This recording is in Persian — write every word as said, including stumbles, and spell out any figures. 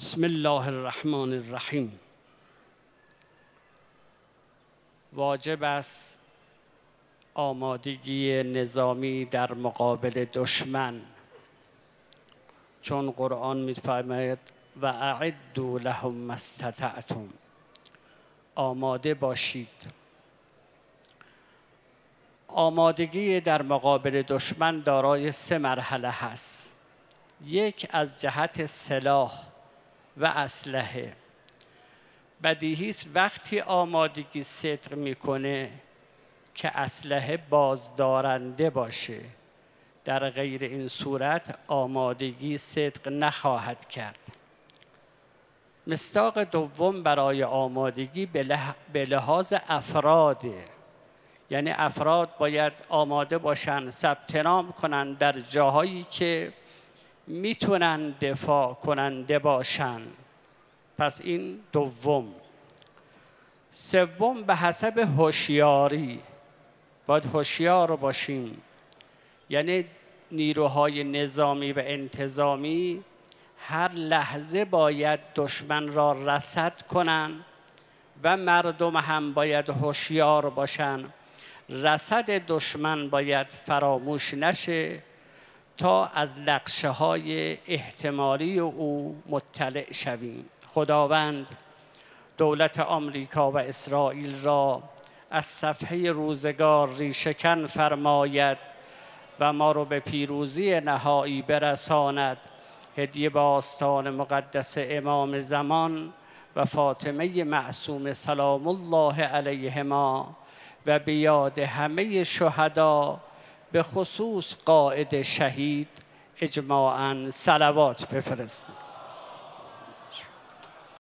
بسم الله الرحمن الرحیم. واجب است آمادگی نظامی در مقابل دشمن، چون قرآن می‌فرماید و اعدوا لهم ما استطعتم، آماده باشید. آمادگی در مقابل دشمن دارای سه مرحله هست. یک، از جهت سلاح و اسلحه. بدیهی است وقتی آمادگی صدق میکنه که اسلحه بازدارنده باشه، در غیر این صورت آمادگی صدق نخواهد کرد. مصداق دوم برای آمادگی به لحاظ افراده، یعنی افراد باید آماده باشن، ثبت نام کنن در جاهایی که میتونن دفاع کننده باشن. پس این دوم. سوم، به حسب هوشیاری باید هوشیار باشیم، یعنی نیروهای نظامی و انتظامی هر لحظه باید دشمن را رصد کنن و مردم هم باید هوشیار باشن. رصد دشمن باید فراموش نشه تا از نقشه های احتمالی او مطلع شویم. خداوند دولت آمریکا و اسرائیل را از صفحه روزگار ریشه‌کن فرماید و ما رو به پیروزی نهایی برساند. هدیه به آستان مقدس امام زمان و فاطمه معصومه سلام الله علیهما و به یاد همه شهدا، به خصوص قائد شهید، اجماعاً صلوات بفرستید.